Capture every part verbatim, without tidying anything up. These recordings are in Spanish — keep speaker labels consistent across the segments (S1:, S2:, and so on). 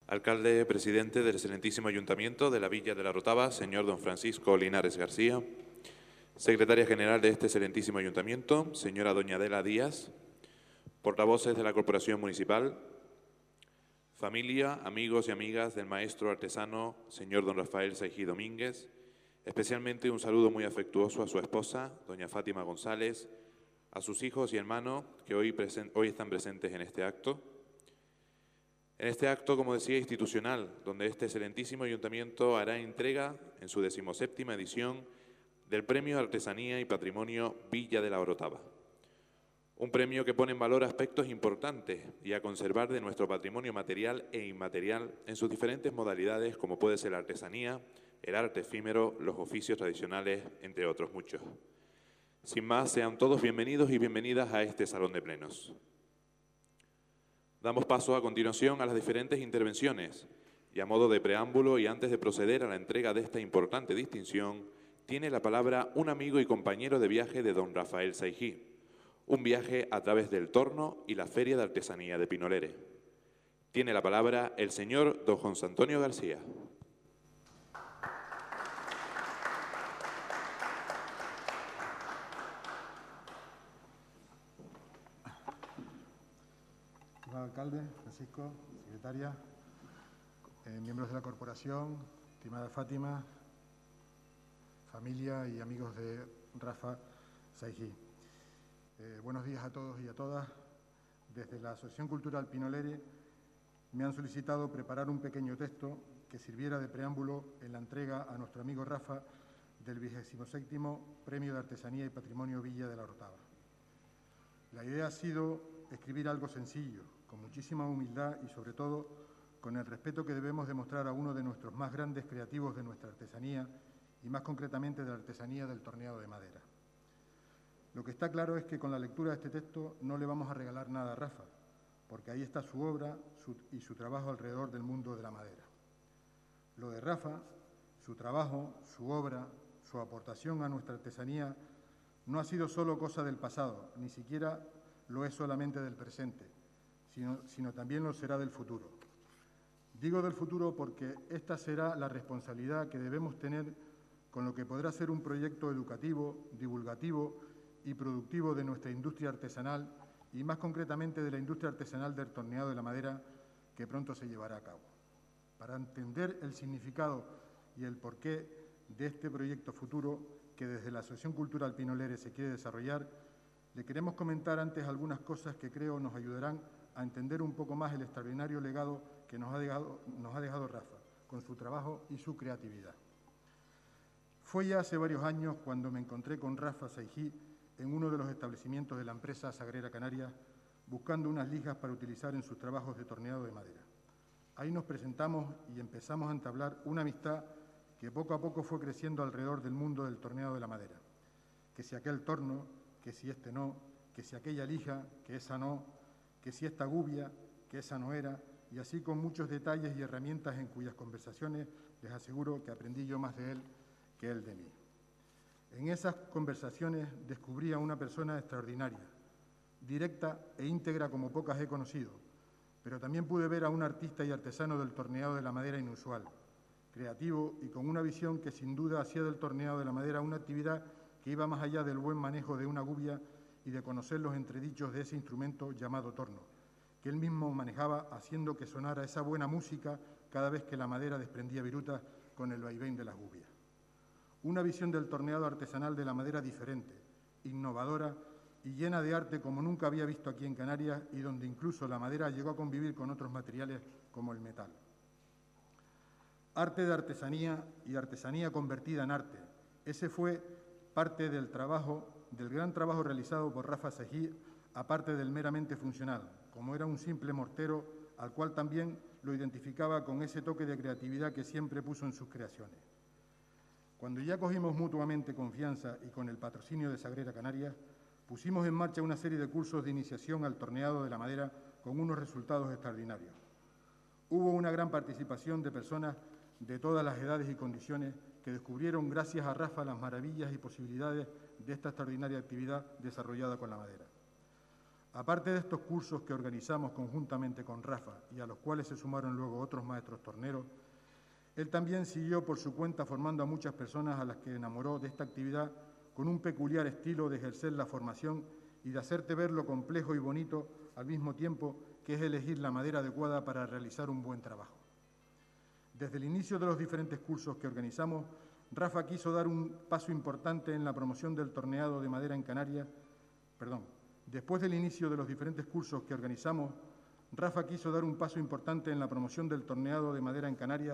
S1: Alcalde presidente del excelentísimo Ayuntamiento de la Villa de la Orotava, señor don Francisco Linares García. Secretaria general de este excelentísimo Ayuntamiento, señora doña Adela Díaz. Portavoces de la Corporación Municipal. Familia, amigos y amigas del maestro artesano, señor don Rafael Saigí Domínguez. Especialmente un saludo muy afectuoso a su esposa, doña Fátima González, a sus hijos y hermanos que hoy, hoy están presentes en este acto. En este acto, como decía, institucional, donde este excelentísimo Ayuntamiento hará entrega en su decimoséptima edición del Premio Artesanía y Patrimonio Villa de la Orotava. Un premio que pone en valor aspectos importantes y a conservar de nuestro patrimonio material e inmaterial en sus diferentes modalidades, como puede ser la artesanía, el arte efímero, los oficios tradicionales, entre otros muchos. Sin más, sean todos bienvenidos y bienvenidas a este Salón de Plenos. Damos paso a continuación a las diferentes intervenciones y a modo de preámbulo y antes de proceder a la entrega de esta importante distinción, tiene la palabra un amigo y compañero de viaje de don Rafael Saigí, un viaje a través del Torno y la Feria de Artesanía de Pinolere. Tiene la palabra el señor don José Antonio García.
S2: Estimado alcalde, Francisco, secretaria, eh, miembros de la corporación, estimada Fátima, familia y amigos de Rafa Saigí. Eh, buenos días a todos y a todas. Desde la Asociación Cultural Pinolere me han solicitado preparar un pequeño texto que sirviera de preámbulo en la entrega a nuestro amigo Rafa del vigésimo séptimo Premio de Artesanía y Patrimonio Villa de la Orotava. La idea ha sido escribir algo sencillo, con muchísima humildad y, sobre todo, con el respeto que debemos demostrar a uno de nuestros más grandes creativos de nuestra artesanía y, más concretamente, de la artesanía del torneado de madera. Lo que está claro es que con la lectura de este texto no le vamos a regalar nada a Rafa, porque ahí está su obra su, y su trabajo alrededor del mundo de la madera. Lo de Rafa, su trabajo, su obra, su aportación a nuestra artesanía, no ha sido solo cosa del pasado, ni siquiera lo es solamente del presente, sino, sino también lo será del futuro. Digo del futuro porque esta será la responsabilidad que debemos tener con lo que podrá ser un proyecto educativo, divulgativo y productivo de nuestra industria artesanal y más concretamente de la industria artesanal del torneado de la madera que pronto se llevará a cabo. Para entender el significado y el porqué de este proyecto futuro que desde la Asociación Cultural Pinolere se quiere desarrollar, le queremos comentar antes algunas cosas que creo nos ayudarán a entender un poco más el extraordinario legado que nos ha dejado, nos ha dejado Rafa, con su trabajo y su creatividad. Fue ya hace varios años cuando me encontré con Rafa Saigí en uno de los establecimientos de la empresa Sagrera Canarias, buscando unas lijas para utilizar en sus trabajos de torneado de madera. Ahí nos presentamos y empezamos a entablar una amistad que poco a poco fue creciendo alrededor del mundo del torneado de la madera. Que si aquel torno, que si este no, que si aquella lija, que esa no, que si esta gubia, que esa no era, y así con muchos detalles y herramientas en cuyas conversaciones les aseguro que aprendí yo más de él que él de mí. En esas conversaciones descubrí a una persona extraordinaria, directa e íntegra como pocas he conocido, pero también pude ver a un artista y artesano del torneado de la madera inusual, creativo y con una visión que sin duda hacía del torneado de la madera una actividad que iba más allá del buen manejo de una gubia y de conocer los entredichos de ese instrumento llamado torno, que él mismo manejaba haciendo que sonara esa buena música cada vez que la madera desprendía virutas con el vaivén de las gubias. Una visión del torneado artesanal de la madera diferente, innovadora y llena de arte como nunca había visto aquí en Canarias y donde incluso la madera llegó a convivir con otros materiales como el metal. Arte de artesanía y artesanía convertida en arte. Ese fue parte del trabajo, del gran trabajo realizado por Rafa Saigí, aparte del meramente funcional, como era un simple mortero, al cual también lo identificaba con ese toque de creatividad que siempre puso en sus creaciones. Cuando ya cogimos mutuamente confianza y con el patrocinio de Sagrera Canarias, pusimos en marcha una serie de cursos de iniciación al torneado de la madera con unos resultados extraordinarios. Hubo una gran participación de personas de todas las edades y condiciones que descubrieron gracias a Rafa las maravillas y posibilidades de esta extraordinaria actividad desarrollada con la madera. Aparte de estos cursos que organizamos conjuntamente con Rafa y a los cuales se sumaron luego otros maestros torneros, él también siguió por su cuenta formando a muchas personas a las que enamoró de esta actividad con un peculiar estilo de ejercer la formación y de hacerte ver lo complejo y bonito al mismo tiempo que es elegir la madera adecuada para realizar un buen trabajo. Desde el inicio de los diferentes cursos que organizamos, Rafa quiso dar un paso importante en la promoción del torneado de madera en Canarias. Perdón, después del inicio de los diferentes cursos que organizamos, Rafa quiso dar un paso importante en la promoción del torneado de madera en Canarias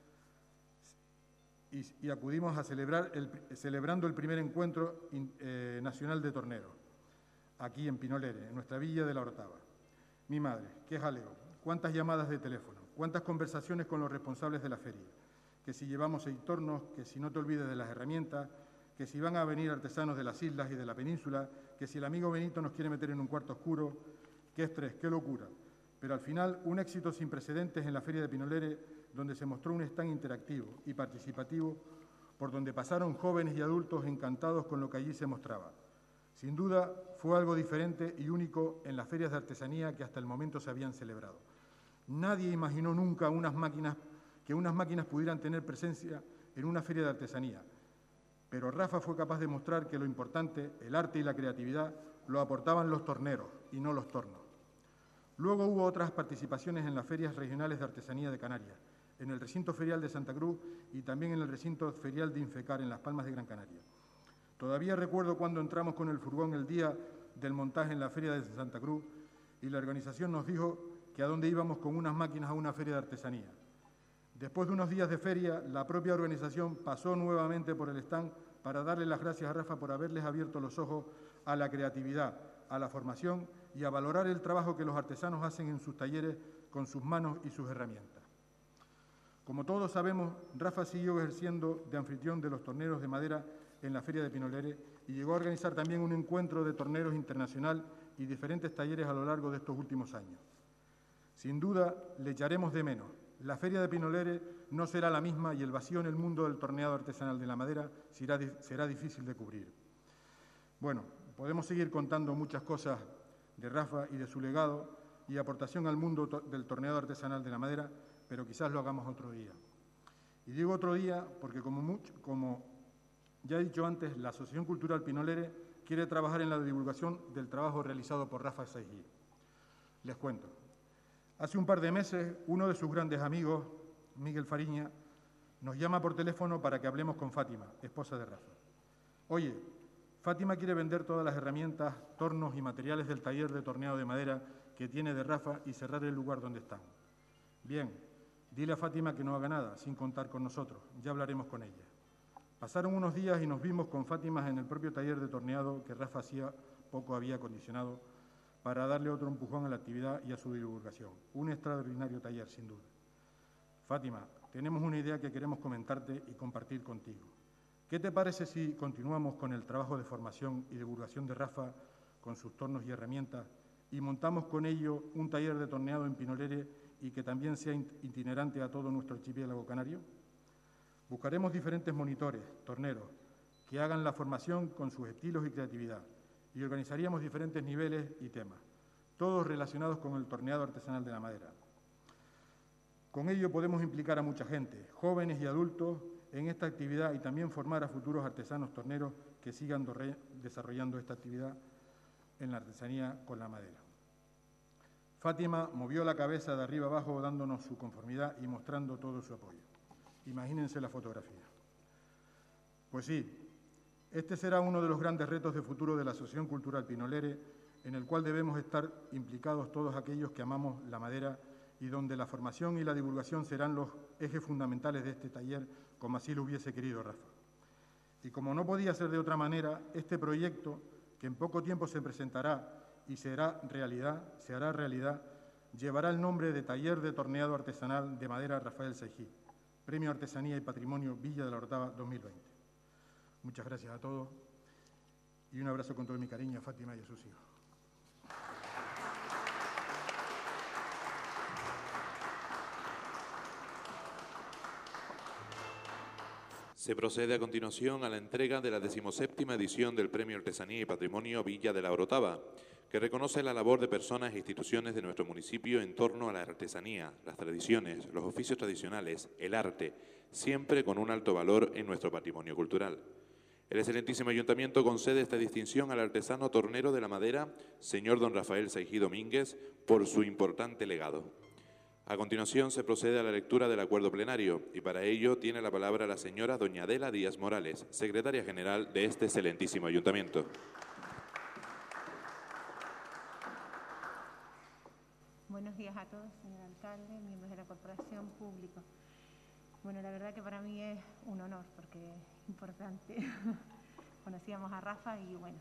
S2: y, y acudimos a celebrar el, celebrando el primer encuentro in, eh, nacional de torneros, aquí en Pinolere, en nuestra villa de la Orotava. Mi madre, qué jaleo, cuántas llamadas de teléfono, cuántas conversaciones con los responsables de la feria, que si llevamos seis tornos, que si no te olvides de las herramientas, que si van a venir artesanos de las islas y de la península, que si el amigo Benito nos quiere meter en un cuarto oscuro, qué estrés, qué locura. Pero al final, un éxito sin precedentes en la Feria de Pinolere, donde se mostró un stand interactivo y participativo, por donde pasaron jóvenes y adultos encantados con lo que allí se mostraba. Sin duda, fue algo diferente y único en las ferias de artesanía que hasta el momento se habían celebrado. Nadie imaginó nunca unas máquinas, que unas máquinas pudieran tener presencia en una feria de artesanía, pero Rafa fue capaz de mostrar que lo importante, el arte y la creatividad, lo aportaban los torneros y no los tornos. Luego hubo otras participaciones en las ferias regionales de artesanía de Canarias, en el recinto ferial de Santa Cruz y también en el recinto ferial de Infecar, en Las Palmas de Gran Canaria. Todavía recuerdo cuando entramos con el furgón el día del montaje en la feria de Santa Cruz y la organización nos dijo que a dónde íbamos con unas máquinas a una feria de artesanía. Después de unos días de feria, la propia organización pasó nuevamente por el stand para darle las gracias a Rafa por haberles abierto los ojos a la creatividad, a la formación y a valorar el trabajo que los artesanos hacen en sus talleres con sus manos y sus herramientas. Como todos sabemos, Rafa siguió ejerciendo de anfitrión de los torneros de madera en la Feria de Pinolere y llegó a organizar también un encuentro de torneros internacional y diferentes talleres a lo largo de estos últimos años. Sin duda, le echaremos de menos. La Feria de Pinolere no será la misma y el vacío en el mundo del torneado artesanal de la madera será, será difícil de cubrir. Bueno, podemos seguir contando muchas cosas de Rafa y de su legado y aportación al mundo del torneado artesanal de la madera, pero quizás lo hagamos otro día. Y digo otro día porque, como, mucho, como ya he dicho antes, la Asociación Cultural Pinolere quiere trabajar en la divulgación del trabajo realizado por Rafa Saigí. Les cuento. Hace un par de meses, uno de sus grandes amigos, Miguel Fariña, nos llama por teléfono para que hablemos con Fátima, esposa de Rafa. Oye, Fátima quiere vender todas las herramientas, tornos y materiales del taller de torneado de madera que tiene de Rafa y cerrar el lugar donde están. Bien, dile a Fátima que no haga nada, sin contar con nosotros, ya hablaremos con ella. Pasaron unos días y nos vimos con Fátima en el propio taller de torneado que Rafa hacía poco había acondicionado para darle otro empujón a la actividad y a su divulgación. Un extraordinario taller, sin duda. Fátima, tenemos una idea que queremos comentarte y compartir contigo. ¿Qué te parece si continuamos con el trabajo de formación y divulgación de Rafa con sus tornos y herramientas y montamos con ello un taller de torneado en Pinolere y que también sea itinerante a todo nuestro archipiélago canario? Buscaremos diferentes monitores, torneros, que hagan la formación con sus estilos y creatividad y organizaríamos diferentes niveles y temas, todos relacionados con el torneado artesanal de la madera. Con ello podemos implicar a mucha gente, jóvenes y adultos, en esta actividad y también formar a futuros artesanos torneros que sigan desarrollando esta actividad en la artesanía con la madera. Fátima movió la cabeza de arriba abajo dándonos su conformidad y mostrando todo su apoyo. Imagínense la fotografía. Pues sí, este será uno de los grandes retos de futuro de la Asociación Cultural Pinolere, en el cual debemos estar implicados todos aquellos que amamos la madera y donde la formación y la divulgación serán los ejes fundamentales de este taller, como así lo hubiese querido Rafa. Y como no podía ser de otra manera, este proyecto, que en poco tiempo se presentará y será realidad, se hará realidad, llevará el nombre de Taller de Torneado Artesanal de Madera Rafael Saigí, Premio Artesanía y Patrimonio Villa de la Orotava dos mil veinte. Muchas gracias a todos y un abrazo con todo mi cariño a Fátima y a sus hijos.
S1: Se procede a continuación a la entrega de la decimoséptima edición del Premio Artesanía y Patrimonio Villa de la Orotava, que reconoce la labor de personas e instituciones de nuestro municipio en torno a la artesanía, las tradiciones, los oficios tradicionales, el arte, siempre con un alto valor en nuestro patrimonio cultural. El excelentísimo Ayuntamiento concede esta distinción al artesano tornero de la madera, señor don Rafael Saigí Domínguez, por su importante legado. A continuación se procede a la lectura del acuerdo plenario y para ello tiene la palabra la señora doña Adela Díaz Morales, secretaria general de este excelentísimo Ayuntamiento.
S3: Buenos días a todos, señor alcalde, miembros de la corporación, público. Bueno, la verdad que para mí es un honor porque es importante. Conocíamos a Rafa y bueno,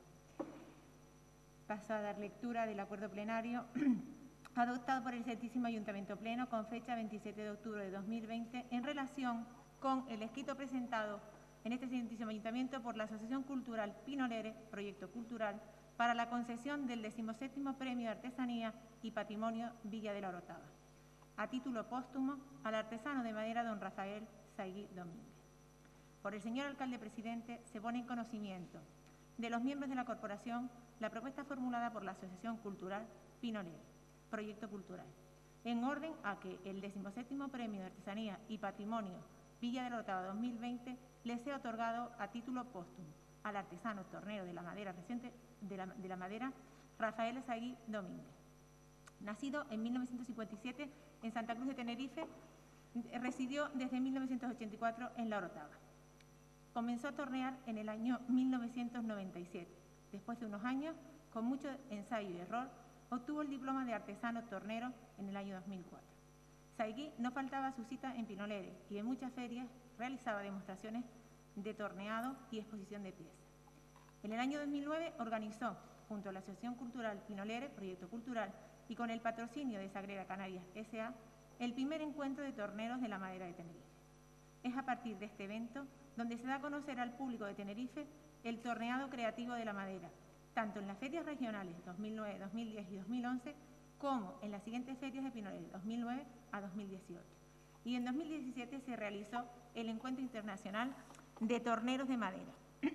S3: paso a dar lectura del acuerdo plenario adoptado por el excelentísimo Ayuntamiento Pleno con fecha veintisiete de octubre de dos mil veinte en relación con el escrito presentado en este excelentísimo Ayuntamiento por la Asociación Cultural Pinolere, Proyecto Cultural, para la concesión del decimoséptimo Premio de Artesanía y Patrimonio Villa de la Orotava, a título póstumo al artesano de madera don Rafael Saigí Domínguez. Por el señor alcalde presidente se pone en conocimiento de los miembros de la corporación la propuesta formulada por la Asociación Cultural Pinolere, Proyecto Cultural, en orden a que el decimoséptimo Premio de Artesanía y Patrimonio Villa de la Orotava dos mil veinte le sea otorgado a título póstumo al artesano tornero de la madera presente de la, de la madera Rafael Saigí Domínguez. Nacido en mil novecientos cincuenta y siete en Santa Cruz de Tenerife, residió desde mil novecientos ochenta y cuatro en La Orotava. Comenzó a tornear en el año mil novecientos noventa y siete. Después de unos años, con mucho ensayo y error, obtuvo el diploma de artesano tornero en el año dos mil cuatro. Saigí no faltaba a su cita en Pinolere y en muchas ferias realizaba demostraciones de torneado y exposición de piezas. En el año dos mil nueve organizó, junto a la Asociación Cultural Pinolere, Proyecto Cultural, y con el patrocinio de Sagrera Canarias S A, el primer encuentro de torneros de la madera de Tenerife. Es a partir de este evento donde se da a conocer al público de Tenerife el torneado creativo de la madera, tanto en las ferias regionales dos mil nueve, dos mil diez y dos mil once, como en las siguientes ferias de Pinolere dos mil nueve a dos mil dieciocho. Y en dos mil diecisiete se realizó el Encuentro Internacional de Torneros de Madera.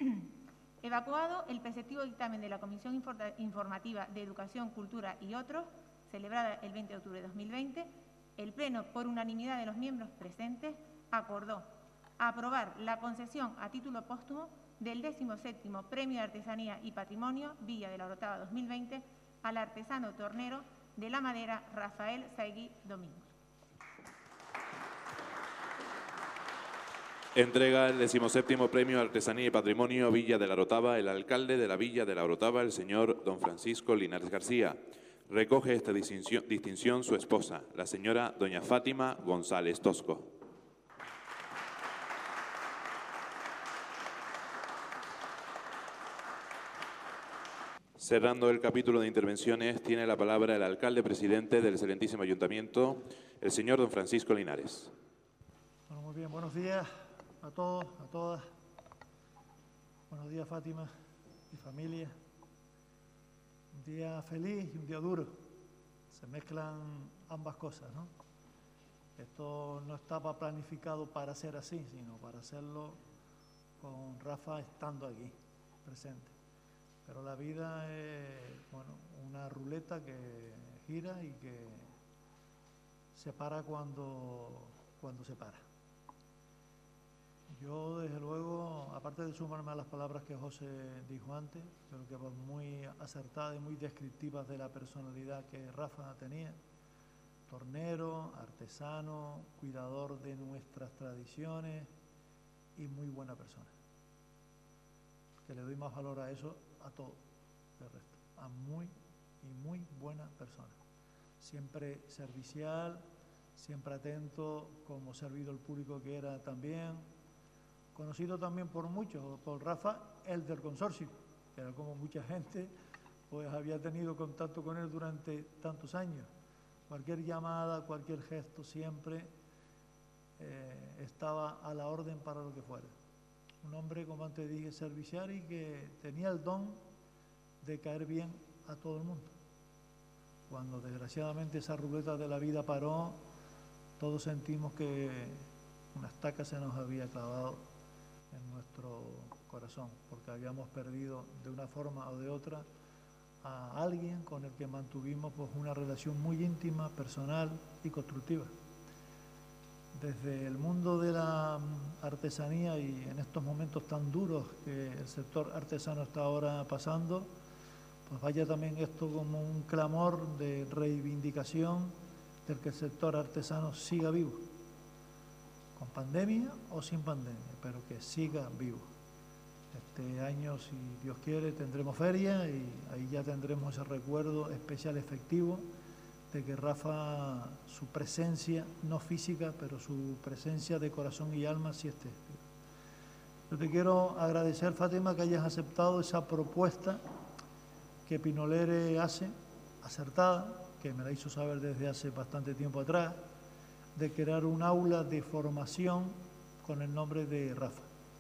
S3: Evacuado el preceptivo dictamen de la Comisión Informativa de Educación, Cultura y otros, celebrada el veinte de octubre de dos mil veinte, el Pleno, por unanimidad de los miembros presentes, acordó aprobar la concesión a título póstumo del decimoséptimo Premio de Artesanía y Patrimonio Villa de la Orotava dos mil veinte al artesano tornero de la madera Rafael Saigí Domínguez.
S1: Entrega el decimoséptimo Premio de Artesanía y Patrimonio Villa de la Orotava el alcalde de la Villa de la Orotava, el señor don Francisco Linares García. Recoge esta distinción, distinción su esposa, la señora doña Fátima González Tosco. Cerrando el capítulo de intervenciones, tiene la palabra el alcalde presidente del excelentísimo Ayuntamiento, el señor don Francisco Linares.
S4: Bueno, muy bien, buenos días a todos, a todas. Buenos días, Fátima y familia. Un día feliz y un día duro. Se mezclan ambas cosas, ¿no? Esto no estaba planificado para ser así, sino para hacerlo con Rafa estando aquí, presente. Pero la vida es, bueno, una ruleta que gira y que se para cuando, cuando se para. Yo, desde luego, aparte de sumarme a las palabras que José dijo antes, creo que fueron muy acertadas y muy descriptivas de la personalidad que Rafa tenía. Tornero, artesano, cuidador de nuestras tradiciones y muy buena persona. Que le doy más valor a eso, a todo, del resto, a muy y muy buena persona. Siempre servicial, siempre atento, como servidor público que era también. Conocido también por muchos, por Rafa, el del consorcio, que era como mucha gente, pues había tenido contacto con él durante tantos años. Cualquier llamada, cualquier gesto, siempre eh, estaba a la orden para lo que fuera. Un hombre, como antes dije, servicial y que tenía el don de caer bien a todo el mundo. Cuando desgraciadamente esa ruleta de la vida paró, todos sentimos que una estaca se nos había clavado en nuestro corazón, porque habíamos perdido de una forma o de otra a alguien con el que mantuvimos pues, una relación muy íntima, personal y constructiva. Desde el mundo de la artesanía y en estos momentos tan duros que el sector artesano está ahora pasando, pues vaya también esto como un clamor de reivindicación del que el sector artesano siga vivo, con pandemia o sin pandemia, pero que siga vivo. Este año, si Dios quiere, tendremos feria y ahí ya tendremos ese recuerdo especial efectivo de que Rafa, su presencia, no física, pero su presencia de corazón y alma sí esté. Yo te quiero agradecer, Fátima, que hayas aceptado esa propuesta que Pinolere hace, acertada, que me la hizo saber desde hace bastante tiempo atrás, de crear un aula de formación con el nombre de Rafa,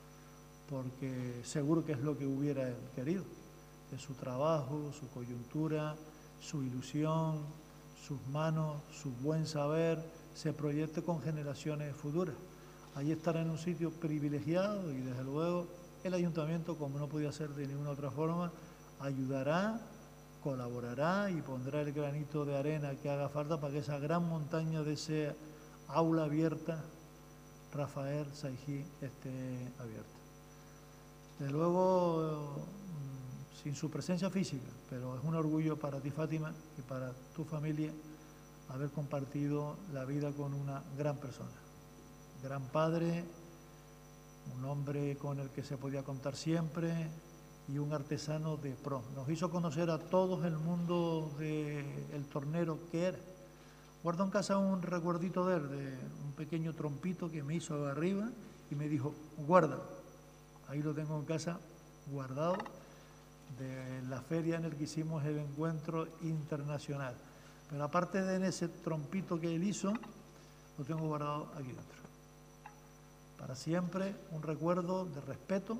S4: porque seguro que es lo que hubiera él querido, que su trabajo, su coyuntura, su ilusión, sus manos, su buen saber, se proyecte con generaciones futuras. Allí estará en un sitio privilegiado y desde luego el ayuntamiento, como no podía ser de ninguna otra forma, ayudará, colaborará y pondrá el granito de arena que haga falta para que esa gran montaña de ese aula abierta, Rafael Saigí, esté abierta. Desde luego, sin su presencia física, pero es un orgullo para ti, Fátima, y para tu familia haber compartido la vida con una gran persona, gran padre, un hombre con el que se podía contar siempre y un artesano de pro. Nos hizo conocer a todos el mundo del tornero que era. Guardo en casa un recuerdito de él, de un pequeño trompito que me hizo arriba y me dijo, guarda. Ahí lo tengo en casa guardado, de la feria en la que hicimos el encuentro internacional. Pero aparte de ese trompito que él hizo, lo tengo guardado aquí dentro. Para siempre, un recuerdo de respeto,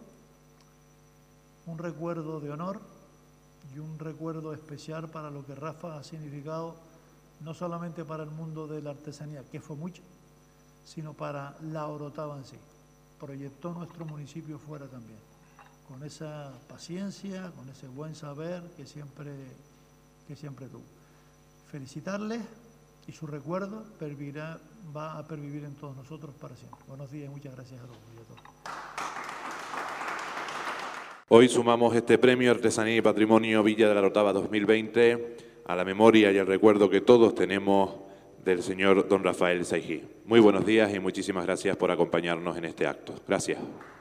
S4: un recuerdo de honor y un recuerdo especial para lo que Rafa ha significado, no solamente para el mundo de la artesanía, que fue mucho, sino para la Orotava en sí. Proyectó nuestro municipio fuera también, con esa paciencia, con ese buen saber que siempre, que siempre tuvo. Felicitarles y su recuerdo pervivirá, va a pervivir en todos nosotros para siempre. Buenos días y muchas gracias a todos y a todas.
S1: Hoy sumamos este premio Artesanía y Patrimonio Villa de la Orotava dos mil veinte a la memoria y al recuerdo que todos tenemos del señor don Rafael Saigí. Muy buenos días y muchísimas gracias por acompañarnos en este acto. Gracias.